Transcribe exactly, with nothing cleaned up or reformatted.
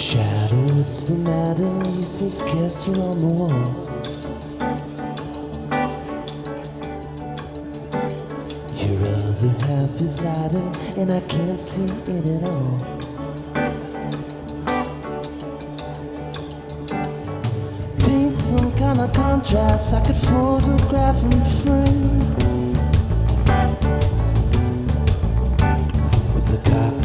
Shadow, what's the matter? You're so scarce, you're on the wall. Your other half is lighter, and I can't see it at all. Paint some kind of contrast I could photograph and frame. With the copy